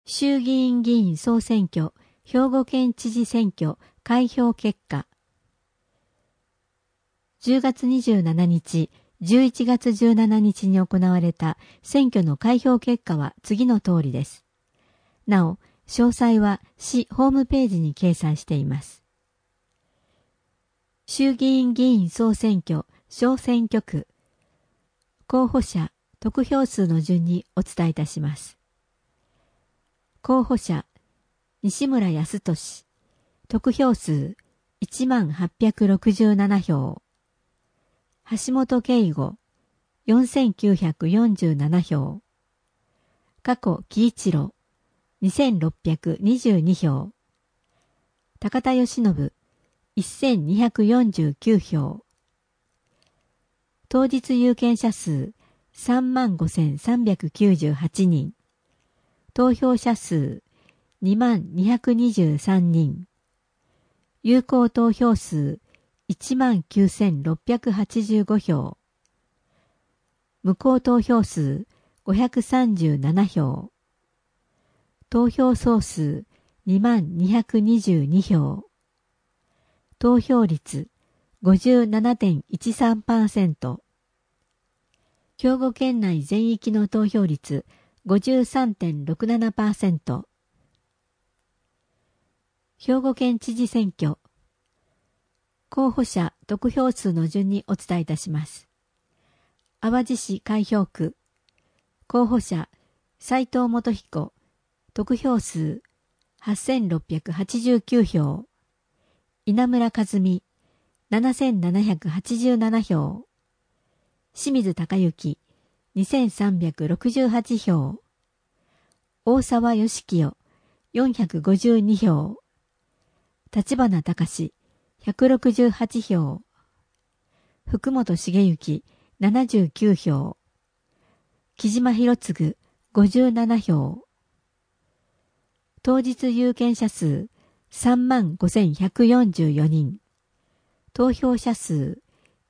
衆議院議員総選挙、兵庫県知事選挙、開票結果。10月27日、11月17日に行われた選挙の開票結果は次の通りです。なお、詳細は市ホームページに掲載しています。衆議院議員総選挙、小選挙区。候補者、得票数の順にお伝えいたします。候補者、西村康稔、得票数1867票。橋本圭吾、4947票。加古喜一郎、2622票。高田義信、1249票。当日有権者数35,398人。投票者数2223人。有効投票数19,685票。無効投票数537票。投票総数2222票。投票率 57.13%。兵庫県内全域の投票率 53.67%。兵庫県知事選挙。候補者得票数の順にお伝えいたします。淡路市開票区。候補者斉藤元彦。得票数8689票。稲村和美7787票。清水隆之2368票。大沢義清452票。立花隆168票。福本茂之79票。木島博次57票。当日有権者数35,144人。投票者数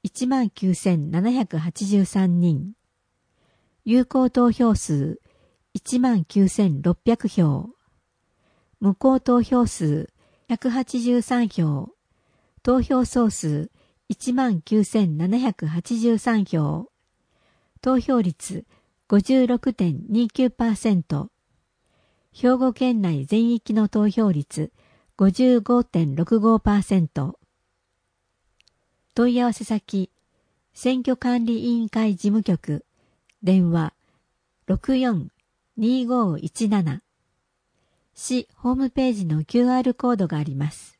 19,783人。有効投票数19,600票。無効投票数183票。投票総数19,783票。投票率 56.29%。兵庫県内全域の投票率 55.65%。問い合わせ先、選挙管理委員会事務局、電話 64-2517。市ホームページの QR コードがあります。